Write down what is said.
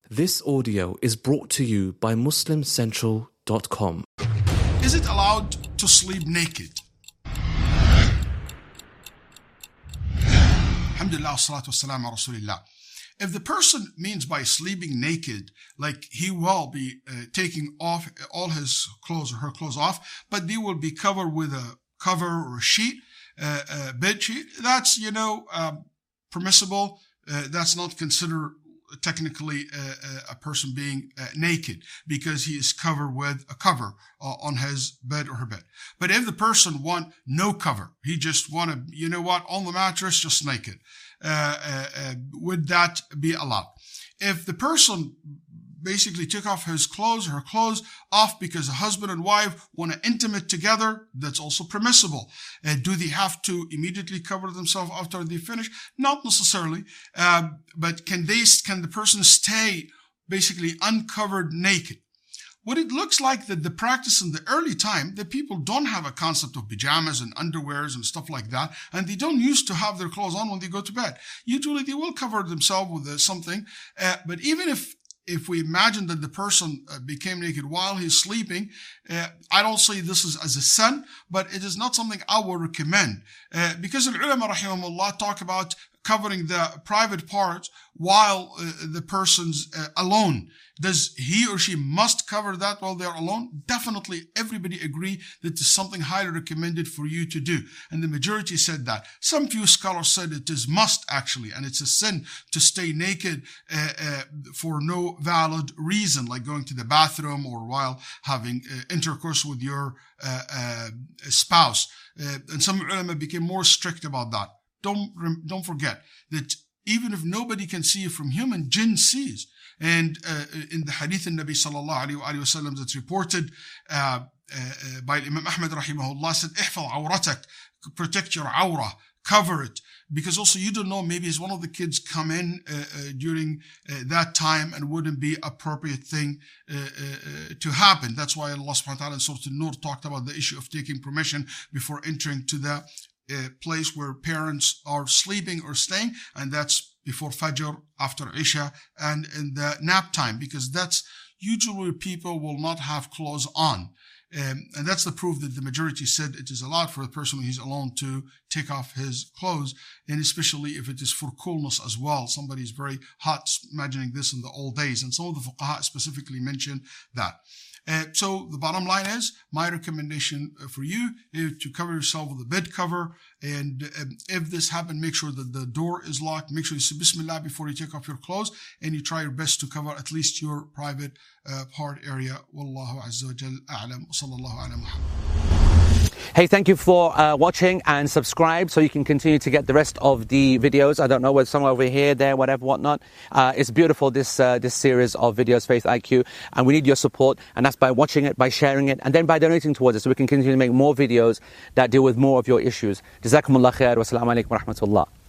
This audio is brought to you by MuslimCentral.com. Is it allowed to sleep naked? Alhamdulillah, salatu wassalam ala Rasulillah. If the person means by sleeping naked, like he will be taking off all his clothes or her clothes off, but they will be covered with a cover or a sheet, a bed sheet, that's, permissible. That's not considered technically a person being naked because he is covered with a cover on his bed or her bed. But if the person want no cover, he just want to, on the mattress, just naked, would that be allowed? If the person basically took off his clothes or her clothes off because a husband and wife want to intimate together, that's also permissible. Do they have to immediately cover themselves after they finish? Not necessarily. But can the person stay basically uncovered naked? What it looks like that the practice in the early time, that people don't have a concept of pajamas and underwears and stuff like that, and they don't used to have their clothes on when they go to bed. Usually they will cover themselves with something, but even if we imagine that the person became naked while he's sleeping, I don't say this is as a sin, but it is not something I would recommend. Because the ulama rahimahumullah talk about covering the private parts while the person's alone. Does he or she must cover that while they're alone? Definitely, everybody agree that it's something highly recommended for you to do. And the majority said that. Some few scholars said it is must actually, and it's a sin to stay naked for no valid reason, like going to the bathroom or while having intercourse with your spouse. And some ulama became more strict about that. Don't forget that even if nobody can see you from human, jinn sees. And in the hadith of Nabi sallallahu alayhi wa sallam that's reported by Imam Ahmad rahimahullah said, "Ihfal awratak," protect your awrah, cover it. Because also you don't know, maybe it's one of the kids come in during that time and wouldn't be appropriate thing to happen. That's why Allah subhanahu wa ta'ala in Surah An-Nur talked about the issue of taking permission before entering to the place where parents are sleeping or staying, and that's before Fajr, after Isha, and in the nap time, because that's usually where people will not have clothes on. And that's the proof that the majority said it is allowed for a person when he's alone to take off his clothes, and especially if it is for coolness as well. Somebody is very hot, imagining this in the old days, and some of the fuqaha specifically mentioned that. So the bottom line is, my recommendation for you is to cover yourself with a bed cover. And if this happens, make sure that the door is locked. Make sure you say Bismillah before you take off your clothes. And you try your best to cover at least your private part area. Wallahu azza wa jal a'lam. Sallallahu ala Muhammad. Hey, thank you for watching, and subscribe so you can continue to get the rest of the videos. I don't know, whether somewhere over here, there, whatever, whatnot. It's beautiful, this series of videos, Faith IQ, and we need your support, and that's by watching it, by sharing it, and then by donating towards it so we can continue to make more videos that deal with more of your issues. Jazakumullah khair, wa assalamu alaikum wa rahmatullah.